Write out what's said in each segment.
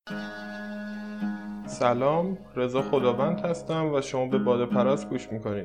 سلام، رضا خداوند هستم و شما به باده پرست گوش میکنید.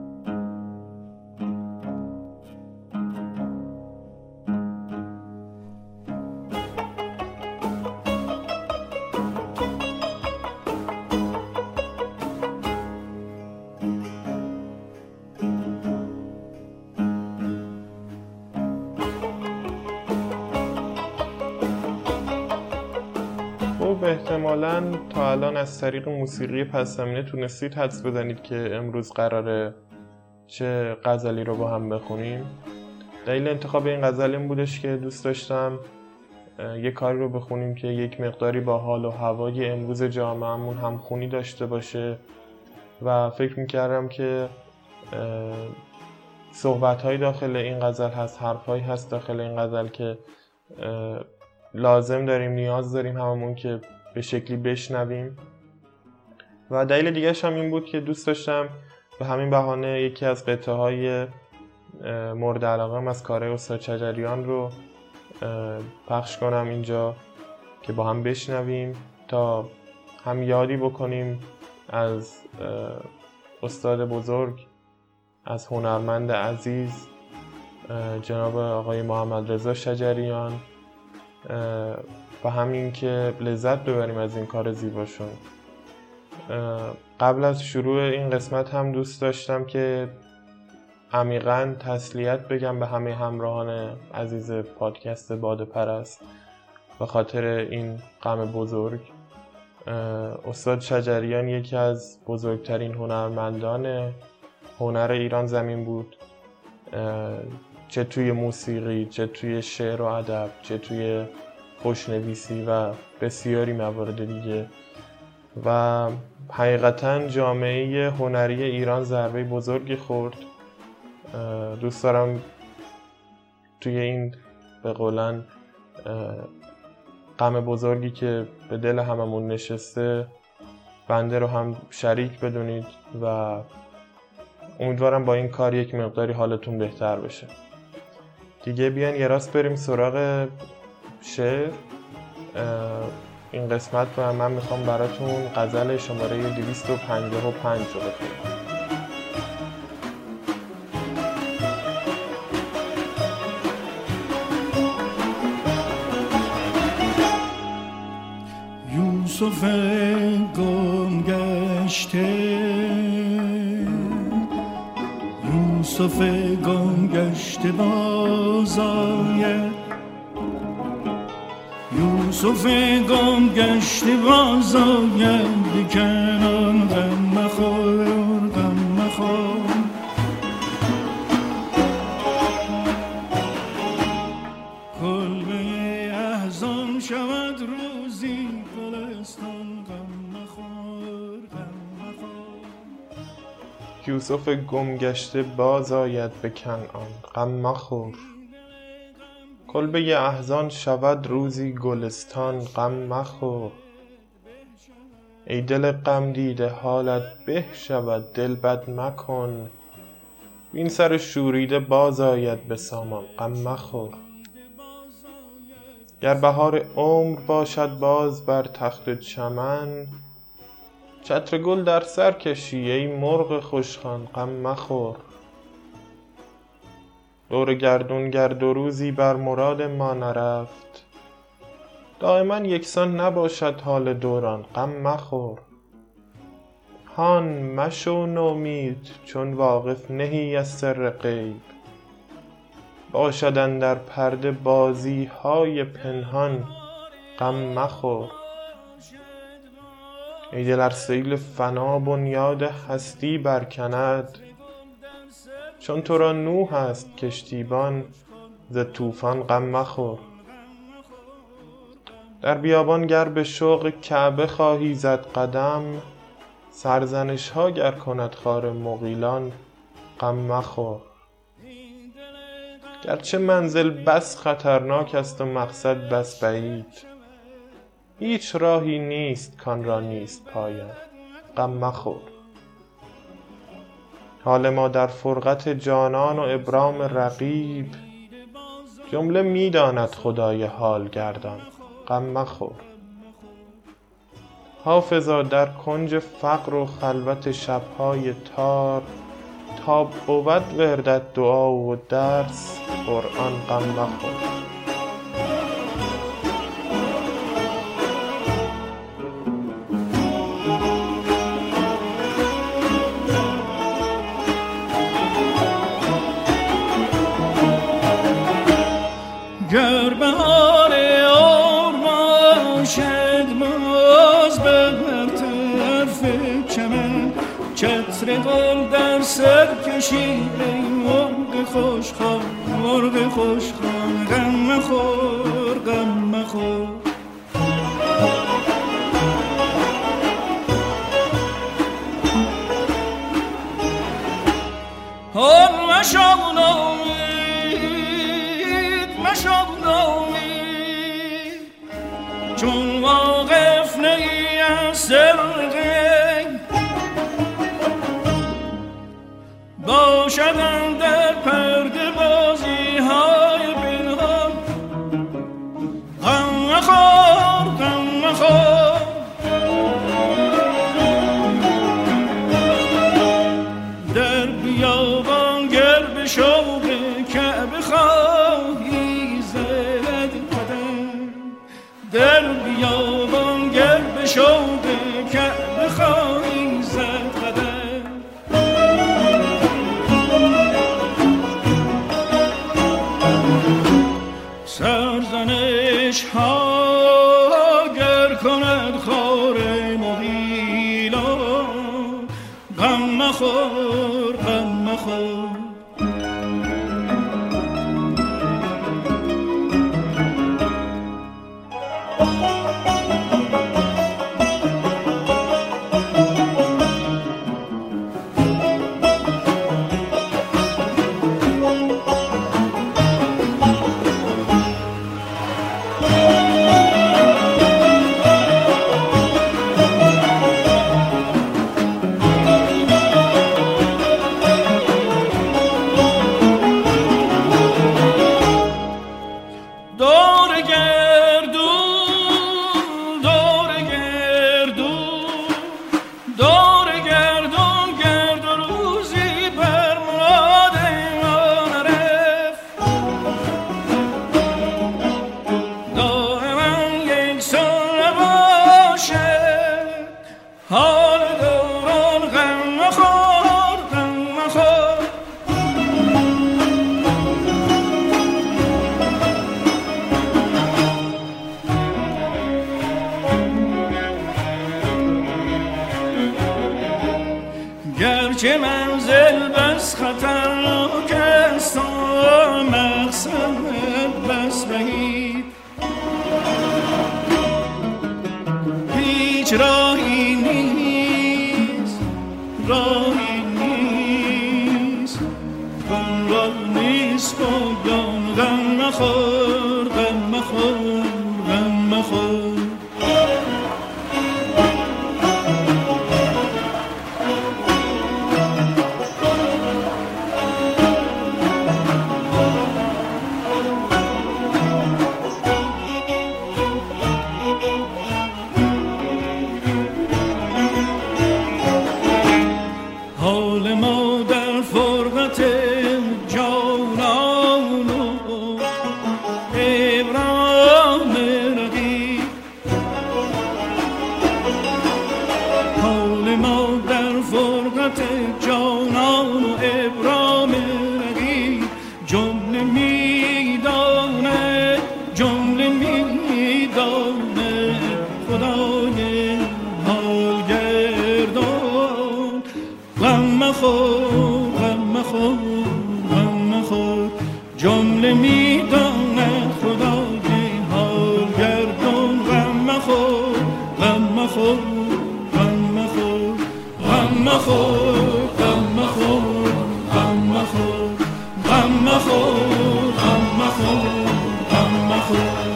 احتمالاً تا الان از طریق موسیقی پس زمینه تونستید حدس بزنید که امروز قراره چه غزلی رو با هم بخونیم. دلیل انتخاب این غزل این بودش که دوست داشتم یک کاری رو بخونیم که یک مقداری با حال و هوای امروز جامعهمون همخونی داشته باشه و فکر میکردم که صحبت‌های داخل این غزل هست، حرف‌هایی هست داخل این غزل که لازم داریم، نیاز داریم هممون که به شکلی بشنویم. و دلیل دیگه‌ش هم این بود که دوست داشتم به همین بهانه یکی از قطعه‌های مورد علاقه‌ام از کارهای استاد شجریان رو پخش کنم اینجا که با هم بشنویم تا هم یادی بکنیم از استاد بزرگ، از هنرمند عزیز جناب آقای محمد رضا شجریان و همین که لذت ببریم از این کار زیباشون. قبل از شروع این قسمت هم دوست داشتم که عمیقاً تسلیت بگم به همه همراهان عزیز پادکست باده پرست به خاطر این غم بزرگ. استاد شجریان یکی از بزرگترین هنرمندان هنر ایران زمین بود، چه توی موسیقی، چه توی شعر و ادب، چه توی خوشنویسی و بسیاری موارد دیگه. و حقیقتاً جامعه هنری ایران ضربه بزرگی خورد. دوست دارم توی این به قولن غم بزرگی که به دل هممون نشسته بنده رو هم شریک بدونید و امیدوارم با این کار یک مقداری حالتون بهتر بشه. دیگه بیان یه راست بریم سراغ شعر. این قسمت رو من میخوام براتون غزل شماره 255 رو بخونم. یوسف گم گشته، یوسف گم گشته باز آید، یوسف گم گشته باز آید، به کنان غم مخور، غم مخور. کلبه احزان شود روزی گلستان، غم مخور، غم مخور. یوسف گم گشته باز آید به کنعان، غم مخور. کلبه احزان شود روزی گلستان، غم مخور. ای دل غم دیده حالت به شود، دل بد مکن. این سر شوریده باز آید به سامان، غم مخور. گر بهار عمر باشد باز بر تخت چمن، چتر گل در سر کشی ای مرغ خوشخوان، غم مخور. دور گردون گر دو روزی بر مراد ما نرفت، دائما یکسان نباشد حال دوران، غم مخور. هان مشو نومید چون واقف نهی از سر غیب، باشد اندر پرده بازی های پنهان، غم مخور. ای دل ار سیل فنا بنیاد هستی برکند، چون تو را نوح است کشتیبان ز طوفان، غم مخور. در بیابان گر به شوق کعبه خواهی زد قدم، سرزنش ها گر کند خار مغیلان، غم مخور. گرچه منزل بس خطرناک است و مقصد بس بعید، هیچ راهی نیست کان را نیست پایان، غم مخور. حال ما در فرقت جانان و ابرام رقیب، جمله می داند خدای حال گردان، غم مخور. حافظا در کنج فقر و خلوت شبهای تار، تا بود وردت دعا و درس، قرآن غم مخور. گر بهار آر باشد باز به هر طرف چمن، چتر گل در سر کشید ای مرغ خوشخوان، مرغ خوشخوان. غم مخور، غم مخور. آن مشو نامید، مشو نامید، چون واقف نی از سرقه باشدن در پرده بازی های پنهان. غم مخور، غم مخور. در بیابان گر به شوق کعبه خواهی زد قدم، در بیابان گر به شوق کعبه خواهی زد قدم. سرزنش ها گر کند خار مغیلان، غم مخور، غم مخور. گرچه منزل بس خطرناک است و مقصد بس بعید، هیچ راهی نیست، راهی نیست، غم راه نیست پایان. غم مخور، غم مخور، غم مخور. حال ما در فرقت جانان و ابرام رقیب، حال ما در فرقت جانان و ابرام رقیب. جمله میدانه، جمله میدانه خدای حال گردان. غم مخور، غم مخور، غم مخور. جمله میداند خدای حال گردان. غم مخور، غم مخور، غم مخور، غم مخور، غم مخور، غم مخور، غم مخور، غم مخور، غم مخور.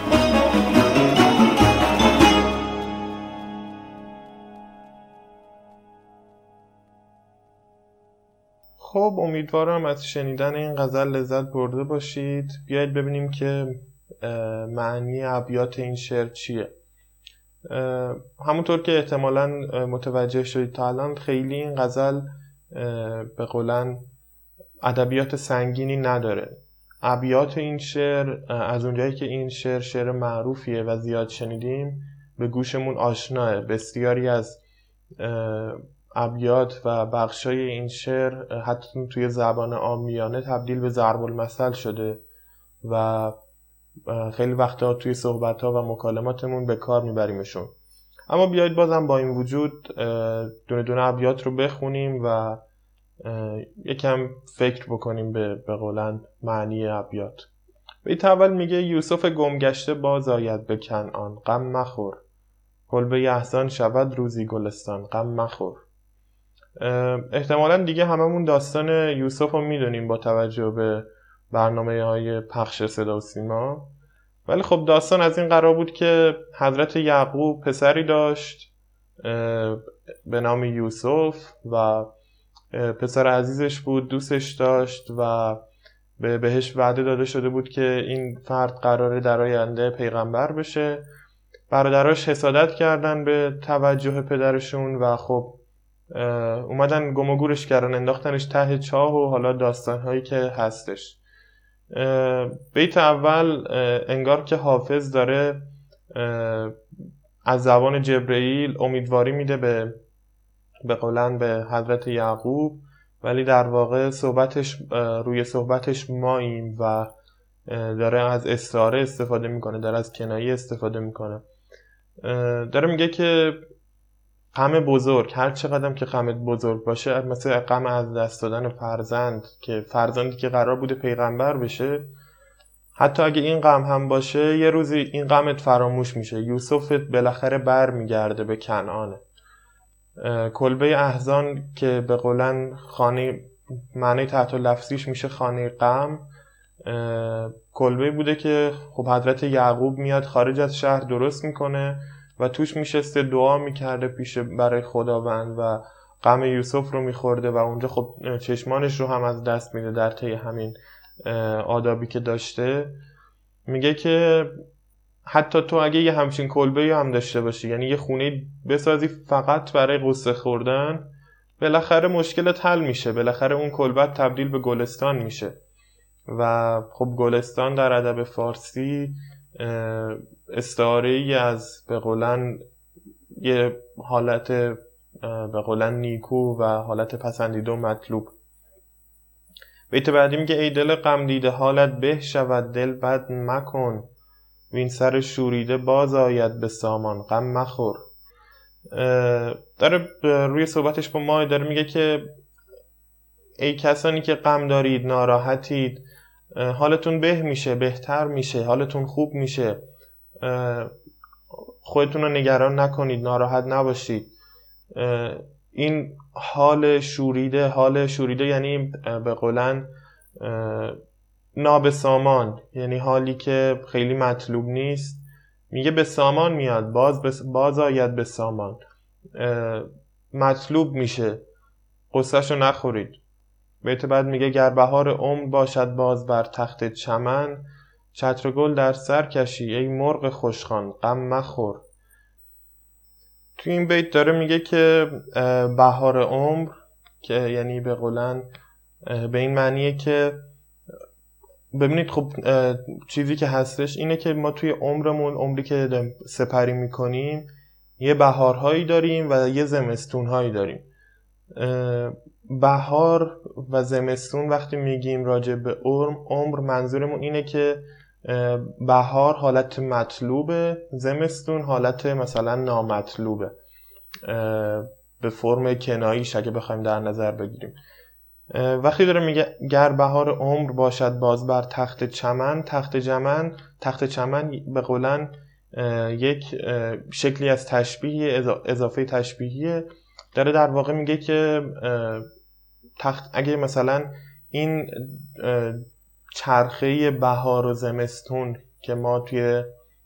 خب امیدوارم از شنیدن این غزل لذت برده باشید. بیایید ببینیم که معنی ابیات این شعر چیه. همونطور که احتمالاً متوجه شدید تا الان خیلی این غزل به قولن ادبیات سنگینی نداره. ابیات این شعر از اونجایی که این شعر معروفیه و زیاد شنیدیم به گوشمون آشناه. بسیاری از ابیات و بخشای این شعر حتی توی زبان عامیانه تبدیل به ضرب المثل شده و خیلی وقتا توی صحبت‌ها و مکالماتمون به کار میبریمشون. اما بیایید بازم با این وجود دونه دونه ابیات رو بخونیم و یکم فکر بکنیم به قولن معنی ابیات. بیت اول میگه یوسف گمگشته باز آید به کنعان، غم مخور، کلبه احزان شود روزی گلستان، غم مخور. احتمالاً دیگه هممون داستان یوسف رو میدونیم با توجه به برنامه‌های پخش صدا و سیما، ولی خب داستان از این قرار بود که حضرت یعقوب پسری داشت به نام یوسف و پسر عزیزش بود، دوستش داشت و بهش وعده داده شده بود که این فرد قراره در آینده پیغمبر بشه. برادراش حسادت کردن به توجه پدرشون و خب اومدن گم و گورش کردن، انداختنش ته چاه و حالا داستانهایی که هستش. بیت اول انگار که حافظ داره از زبان جبرئیل امیدواری میده به قولن به حضرت یعقوب، ولی در واقع روی صحبتش ماییم و داره از استعاره استفاده میکنه، داره از کنایه استفاده میکنه. داره میگه که غم بزرگ، هر چقدر که غمت بزرگ باشه، مثل غم از دست دادن فرزند، که فرزندی که قرار بوده پیغمبر بشه، حتی اگه این غم هم باشه یه روزی این غمت فراموش میشه. یوسف بالاخره بر میگرده به کنعانه. کلبه احزان که به قولن خانه، معنی تحت لفظیش میشه خانه غم، کلبه بوده که خب حضرت یعقوب میاد خارج از شهر درست میکنه و توش میشسته دعا میکرده برای خداوند و غم یوسف رو میخورده و اونجا خب چشمانش رو هم از دست میده در طی همین آدابی که داشته. میگه که حتی تو اگه یه همچین کلبه هم داشته باشی، یعنی یه خونه بسازی فقط برای قصه خوردن، بالاخره مشکلت حل میشه، بالاخره اون کلبه تبدیل به گلستان میشه. و خب گلستان در ادب فارسی استعاره‌ای از به قولن یه حالت به قولن نیکو و حالت پسندیده و مطلوب. بیت بعدی میگه ای دل غم دیده حالت به شود، دل بد مکن، وین سر شوریده باز آید به سامان، غم مخور. داره روی صحبتش با ما داره میگه که ای کسانی که غم دارید، ناراحتید، حالتون به میشه، بهتر میشه، حالتون خوب میشه، خودتون رو نگران نکنید، ناراحت نباشید. این حال شوریده یعنی به قولن نابسامان، یعنی حالی که خیلی مطلوب نیست. میگه به سامان میاد، باز آید به سامان، مطلوب میشه، قصهشو نخورید. بیت بعد میگه گر بهار عمر باشد باز بر تخت چمن، چتر گل در سر کشی ای مرغ خوشخوان، غم مخور. تو این بیت داره میگه که بهار عمر، که یعنی به قولن به این معنیه که ببینید خب چیزی که هستش اینه که ما توی عمری که سپری میکنیم یه بهارهایی داریم و یه زمستونهایی داریم. بهار و زمستون وقتی میگیم راجع به عمر منظورمون اینه که بهار حالت مطلوبه، زمستون حالت مثلا نامطلوبه، به فرم کناییش اگه بخوایم در نظر بگیریم. وقتی داره میگه گر بهار عمر باشد باز بر تخت چمن، تخت چمن به قولن یک شکلی از تشبیه، اضافه تشبیهیه. داره در واقع میگه که اگه مثلا این چرخه بهار و زمستون که ما توی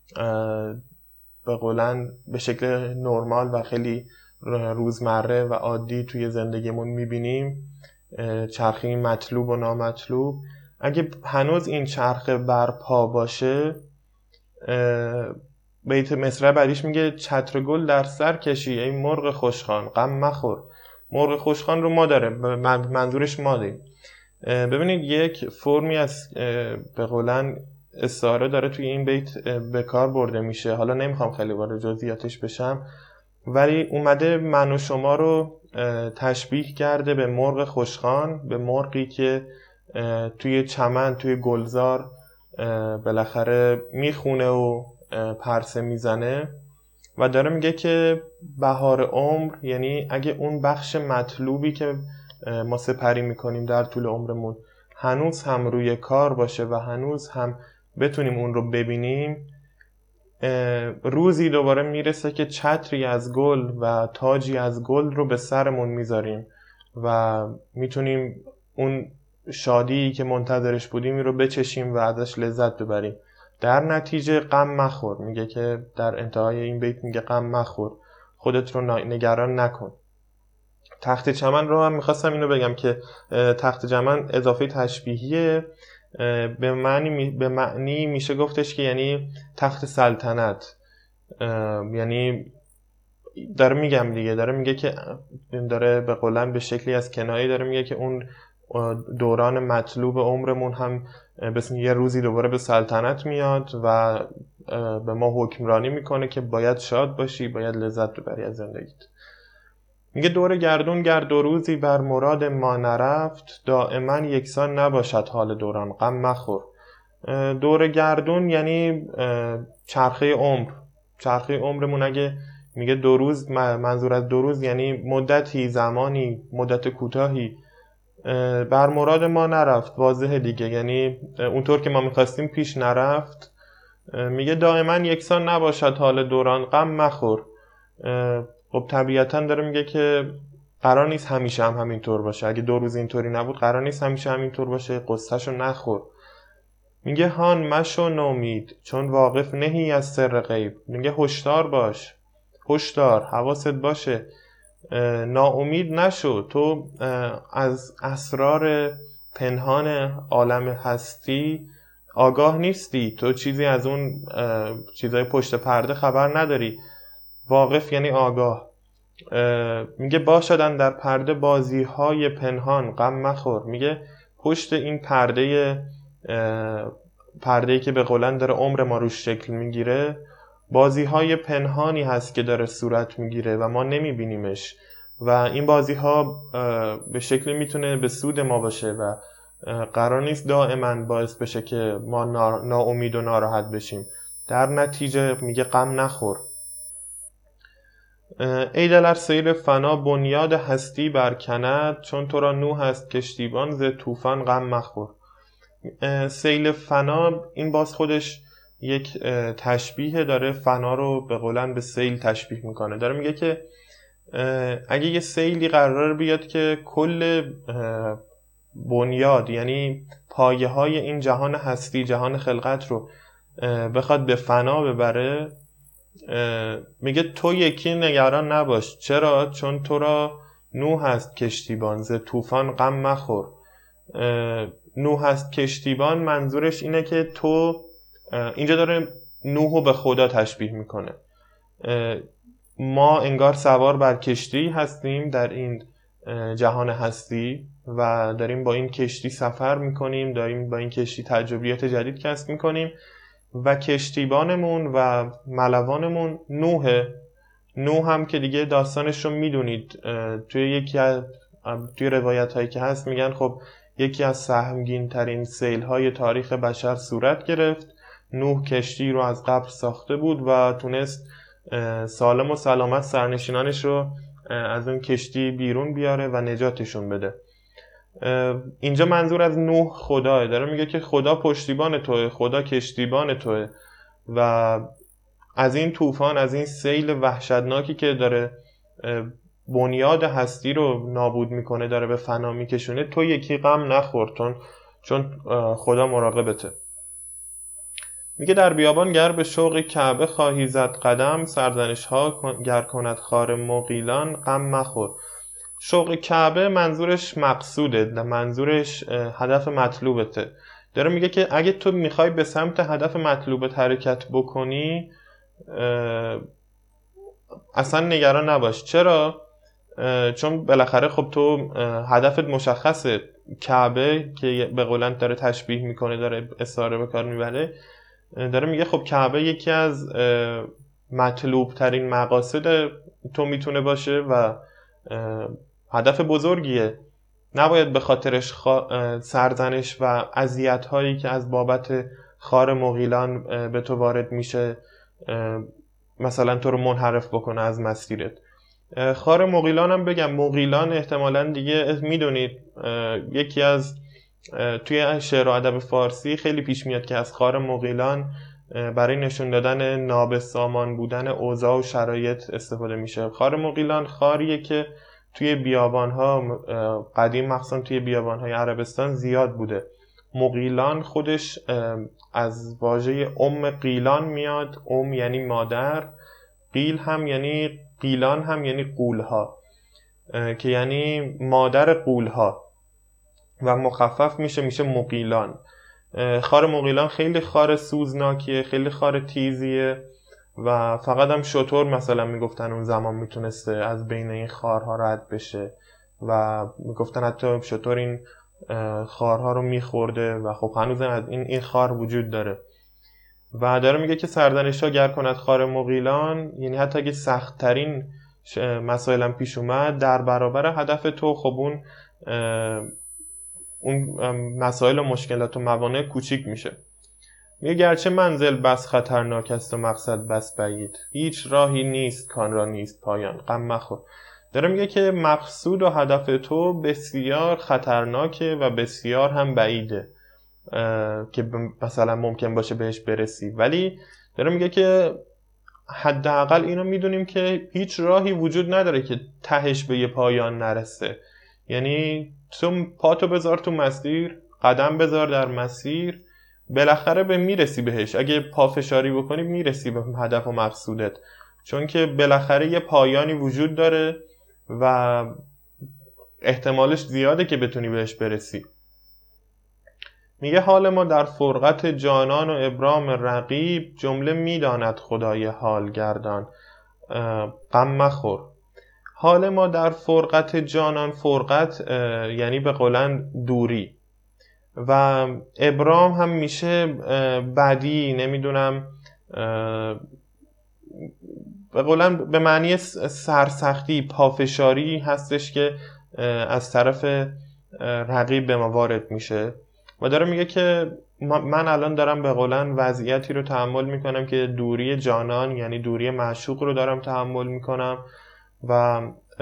به قولن به شکل نرمال و خیلی روزمره و عادی توی زندگیمون میبینیم، چرخه مطلوب و نامطلوب، اگه هنوز این چرخه برپا باشه بیت مصرع بعدیش میگه چتر گل در سر کشی ای مرغ خوشخوان غم مخور. مرغ خوشخوان رو ما داره، منظورش ما داریم. ببینید یک فرمی از به قولن استعاره داره توی این بیت به کار برده میشه. حالا نمیخوام خیلی وارد جزئیاتش بشم، ولی اومده من و شما رو تشبیه کرده به مرغ خوشخوان، به مرغی که توی چمن، توی گلزار بالاخره میخونه و پرسه میزنه و داره میگه که بهار عمر، یعنی اگه اون بخش مطلوبی که ما سپری میکنیم در طول عمرمون هنوز هم روی کار باشه و هنوز هم بتونیم اون رو ببینیم، روزی دوباره میرسه که چتری از گل و تاجی از گل رو به سرمون میذاریم و میتونیم اون شادی که منتظرش بودیم رو بچشیم و ازش لذت ببریم. در نتیجه غم مخور، میگه که در انتهای این بیت میگه غم مخور، خودت رو نگران نکن. تخت چمن رو هم میخواستم اینو بگم که تخت چمن اضافه تشبیهیه، به معنی میشه گفتش که یعنی تخت سلطنت، یعنی داره میگم دیگه، داره میگه که داره به قولن به شکلی از کنایه داره میگه که اون دوران مطلوب عمرمون هم بس یه روزی دوباره به سلطنت میاد و به ما حکمرانی میکنه که باید شاد باشی، باید لذت ببری از زندگیت. میگه دور گردون گرد و روزی بر مراد ما نرفت، دائما یکسان نباشد حال دوران غم مخور. دور گردون یعنی چرخه عمر، چرخه عمرمون. اگه میگه 2 روز، منظور از 2 روز یعنی مدتی، زمانی، مدت کوتاهی بر مراد ما نرفت، واضحه دیگه، یعنی اونطور که ما میخواستیم پیش نرفت. میگه دائما یکسان نباشد حال دوران غم مخور. خب طبیعتا داره میگه که قرار نیست همیشه هم همینطور باشه. اگه 2 روز اینطوری نبود قرار نیست همیشه همینطور باشه، قصهشو نخور. میگه هان مشو نومید چون واقف نهی از سر غیب. میگه هشدار باش، هشدار، حواست باشه، ناامید نشو. تو از اسرار پنهان عالم هستی آگاه نیستی، تو چیزی از اون چیزای پشت پرده خبر نداری. واقف یعنی آگاه. میگه باشدن در پرده بازی های پنهان غم مخور. میگه پشت این پرده‌ای که به قولن داره عمر ما روش شکل میگیره، بازی های پنهانی هست که داره صورت میگیره و ما نمیبینیمش و این بازی ها به شکلی میتونه به سود ما باشه و قرار نیست دائما باعث بشه که ما ناامید و ناراحت بشیم. در نتیجه میگه غم نخور. ای دل ار سیل فنا بنیاد هستی برکند، چون تو را نوح است کشتیبان ز طوفان غم مخور. سیل فنا این باز خودش یک تشبیه داره، فنا رو به قولن به سیل تشبیه میکنه. داره میگه که اگه یه سیلی قرار بیاد که کل بنیاد، یعنی پایه های این جهان هستی، جهان خلقت رو بخواد به فنا ببره، میگه تو یکی نگران نباش. چرا؟ چون تو را نوح است کشتیبان ز طوفان غم مخور. نوح است کشتیبان منظورش اینه که تو، اینجا داره نوحو به خدا تشبیه میکنه. ما انگار سوار بر کشتی هستیم در این جهان هستی و داریم با این کشتی سفر میکنیم، داریم با این کشتی تجربیات جدید کسب میکنیم و کشتیبانمون و ملوانمون نوحه. نوح هم که دیگه داستانش رو میدونید، توی روایت هایی که هست میگن خب یکی از سهمگین ترین سیل های تاریخ بشر صورت گرفت. نوح کشتی رو از قبر ساخته بود و تونست سالم و سلامت سرنشینانش رو از اون کشتی بیرون بیاره و نجاتشون بده. اینجا منظور از نوح خداه، داره میگه که خدا پشتیبان توه، خدا کشتیبان توه و از این طوفان، از این سیل وحشتناکی که داره بنیاد هستی رو نابود میکنه، داره به فنا میکشونه، تو یکی غم نخور چون خدا مراقبته. میگه در بیابان گر به شوق کعبه خواهی زد قدم، سرزنش ها گر کند خار مغیلان غم مخور. شوق کعبه منظورش مقصوده، منظورش هدف مطلوبته. داره میگه که اگه تو میخوای به سمت هدف مطلوبت حرکت بکنی، اصلا نگران نباش. چرا؟ چون بالاخره خب تو هدفت مشخصه. کعبه که به قولن داره تشبیه میکنه، داره استعاره به کار میبره، داره میگه خب کعبه یکی از مطلوب ترین مقاصد تو میتونه باشه و هدف بزرگیه. نباید به خاطرش سرزنش و اذیت هایی که از بابت خار مغیلان به تو وارد میشه مثلا تو رو منحرف بکنه از مسیرت. خار مغیلان هم بگم، مغیلان احتمالاً دیگه میدونید یکی از توی شعر و ادب فارسی خیلی پیش میاد که از خار مغیلان برای نشون دادن نابسامان بودن اوضاع و شرایط استفاده میشه. خار مغیلان خاریه که توی بیابان‌ها قدیم مخصوصا توی بیابان‌های عربستان زیاد بوده. مغیلان خودش از واژه قیلان میاد. یعنی مادر، قیلان هم یعنی قولها که یعنی مادر قولها و مخفف میشه مغیلان. خار مغیلان خیلی خار سوزناکیه، خیلی خار تیزیه و فقط هم شتر مثلا میگفتن اون زمان میتونسته از بین این خارها رد بشه و میگفتن حتی شتر این خارها رو میخورده و خب هنوز این خار وجود داره. و داره میگه که سرزنش ها گر کند خار مغیلان، یعنی حتی اگه سخت ترین مسائل هم پیش اومد در برابر هدف تو، خب اون مسائل و مشکلات و موانع کوچیک میشه. میگه گرچه منزل بس خطرناک است و مقصد بس بعید، هیچ راهی نیست کان را نیست پایان، غم مخور. داره میگه که مقصود و هدف تو بسیار خطرناکه و بسیار هم بعیده که مثلا ممکن باشه بهش برسی، ولی داره میگه که حداقل اینو میدونیم که هیچ راهی وجود نداره که تهش به یه پایان نرسه. یعنی تو پاتو بذار تو مسیر، قدم بذار در مسیر، بالاخره به میرسی بهش. اگه پافشاری بکنی میرسی به هدف و مقصودت، چون که بالاخره یه پایانی وجود داره و احتمالش زیاده که بتونی بهش برسی. میگه حال ما در فرقت جانان و ابرام رقیب، جمله میداند خدای حال گردان، غم مخور. حال ما در فرقت جانان، فرقت یعنی به قولن دوری، و ابرام هم میشه بدی، نمیدونم به قولن به معنی سرسختی، پافشاری هستش که از طرف رقیب به ما وارد میشه. و داره میگه که من الان دارم به قولن وضعیتی رو تحمل میکنم که دوری جانان یعنی دوری معشوق رو دارم تحمل میکنم و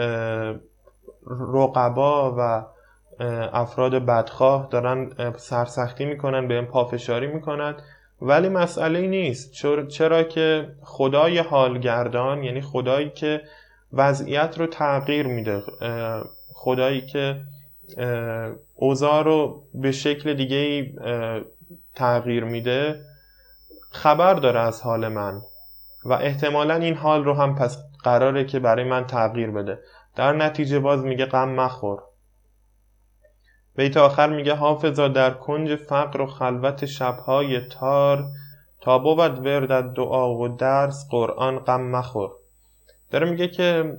رقبا و افراد بدخواه دارن سرسختی میکنن، بهم پافشاری میکنن، ولی مسئله نیست. چرا که خدای حالگردان یعنی خدایی که وضعیت رو تغییر میده، خدایی که اوضاع رو به شکل دیگه تغییر میده، خبر داره از حال من و احتمالاً این حال رو هم پس قراره که برای من تغییر بده. در نتیجه باز میگه غم مخور. بیت آخر میگه حافظا در کنج فقر و خلوت شبهای تار، تا بود وردت دعا و درس قرآن غم مخور. داره میگه که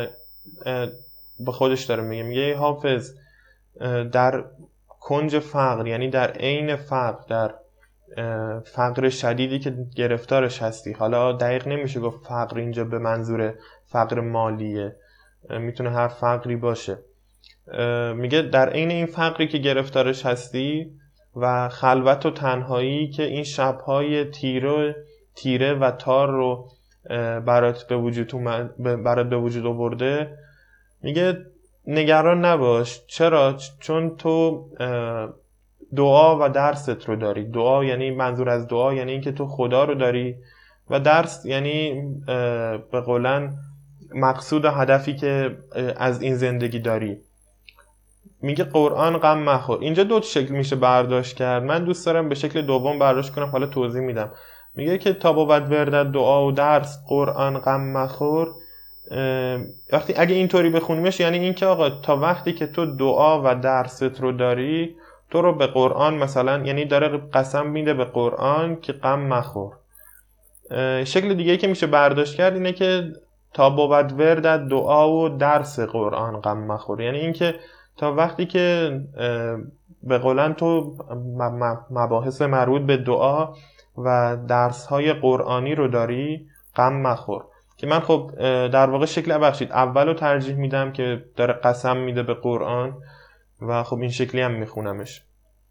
به خودش داره میگه حافظ در کنج فقر یعنی در عین فقر، در فقر شدیدی که گرفتارش هستی، حالا دقیق نمیشه گفت فقر اینجا به منظور فقر مالیه، میتونه هر فقری باشه. میگه در عین این فقری که گرفتارش هستی و خلوت و تنهایی که این شبهای تیره و تار رو برات به وجود آورده، میگه نگران نباش. چرا؟ چون تو دعا و درست رو داری. دعا یعنی منظور از دعا یعنی اینکه تو خدا رو داری و درس یعنی به قولن مقصود و هدفی که از این زندگی داری. میگه قرآن غم مخور. اینجا دو شکل میشه برداشت کرد، من دوست دارم به شکل دوم برداشت کنم، حالا توضیح میدم. میگه که تا بود وردت دعا و درس قرآن غم مخور، وقتی اگه اینطوری بخونیمش یعنی این که آقا تا وقتی که تو دعا و درست رو داری، تو رو به قرآن مثلا، یعنی داره قسم میده به قرآن که غم مخور. شکل دیگه که میشه برداشت کرد اینه که تا بود وردت دعا و درس قرآن غم مخور. یعنی این که تا وقتی که به قولن تو مباحث مربوط به دعا و درس‌های قرآنی رو داری غم مخور. که من خب در واقع شکل اولو ترجیح میدم که داره قسم میده به قرآن و خب این شکلی هم میخونمش.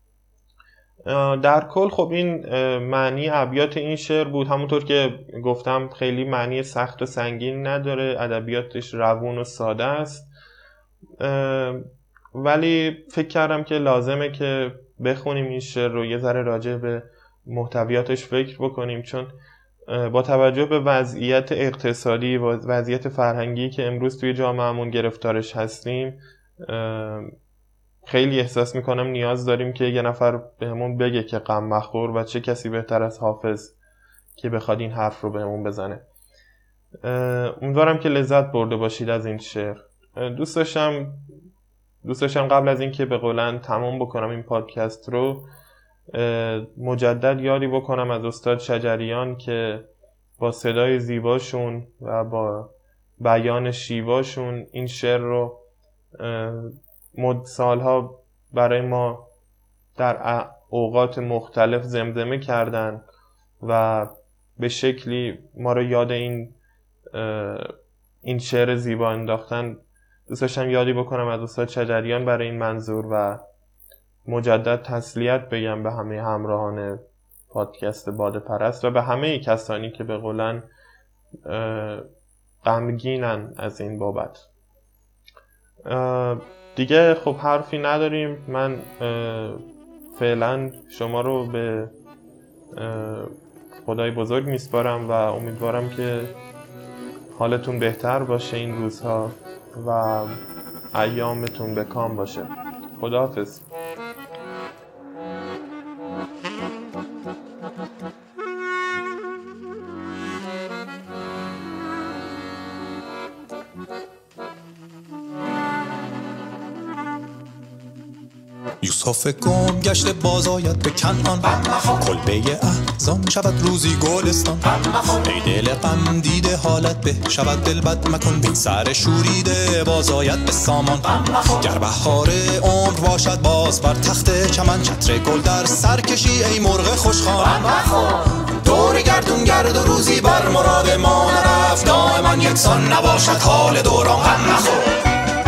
در کل خب این معنی ابیات این شعر بود. همونطور که گفتم خیلی معنی سخت و سنگین نداره، ادبیاتش روون و ساده است، ولی فکر کردم که لازمه که بخونیم این شعر رو، یه ذره راجع به محتویاتش فکر بکنیم، چون با توجه به وضعیت اقتصادی و وضعیت فرهنگی که امروز توی جامعهمون گرفتارش هستیم خیلی احساس میکنم نیاز داریم که یه نفر بهمون بگه که غم مخور، و چه کسی بهتر از حافظ که بخواد این حرف رو بهمون بزنه. امیدوارم که لذت برده باشید از این شعر. دوست داشتم قبل از این که به قولن تمام بکنم این پادکست رو مجدد یادی بکنم از استاد شجریان که با صدای زیباشون و با بیان شیواشون این شعر رو سالها برای ما در اوقات مختلف زمزمه کردن و به شکلی ما رو یاد این شعر زیبا انداختن. دوست داشتم یادی بکنم از استاد شجریان برای این منظور و مجدد تسلیت بگم به همه همراهان پادکست باده پرست و به همه کسانی که به قولن غمگینن از این بابت. دیگه خب حرفی نداریم. من فعلا شما رو به خدای بزرگ میسپارم و امیدوارم که حالتون بهتر باشه این روزها و ایامتون به کام باشه. خداحافظ. یوسف گم گشته باز آید به کنعان، کلبه احزان شود روزی گلستان. ای دل غم دیده حالت به شود دل بد مکن، بین سر شوریده باز آید به سامان. گر بهار عمر باشد باز بر تخت چمن، چتر گل در سر کشی ای مرغ خوشخوان. دور گردون گرد و روزی بر مراد ما نرفت، دائما یکسان نباشد حال دوران. غم مخور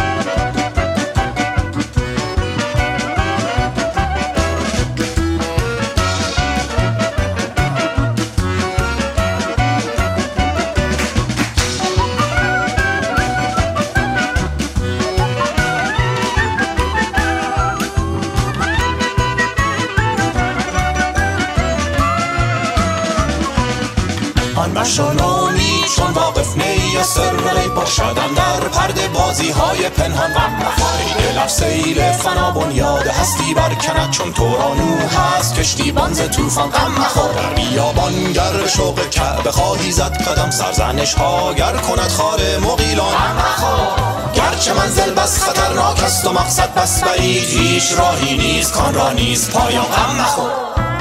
مشالانی چون واقف نی سر غیب باشدن در پرده بازی های پنهان. ای دل سیل فنا بنیاد هستی برکند، چون تورانو هست کشتی بانز توفان. غم مخور در بیابان گر شوق کعبه خواهی زد قدم، سرزنش ها گر کند خار مغیلان. گرچه منزل بس خطرناک است و مقصد بس بعید، هیچ راهی نیست کان را نیست پایان. غم مخور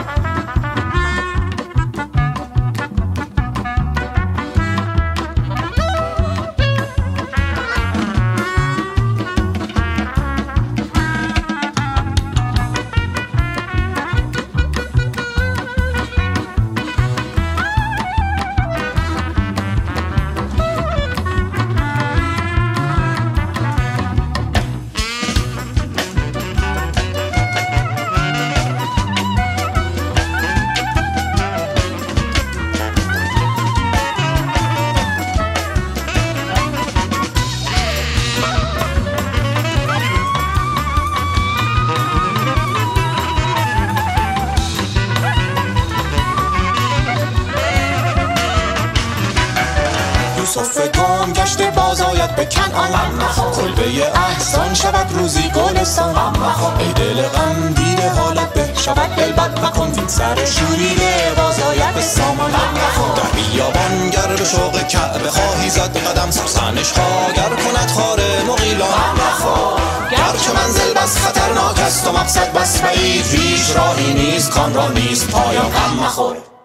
گم گشته باز آید به کنعان، کلبه احزان شود روزی گلستان. ای دل غم دیده حالت به شود دل بد مکن، این سر شوریده باز آید به سامان. در بیابان گر به شوق کعبه خواهی زد قدم، سرزنش ها گر کند خار مغیلان. گرچه منزل بس خطرناک است و مقصد بس بعید، هیچ راهی نیست کان را نیست پایان. غم مخور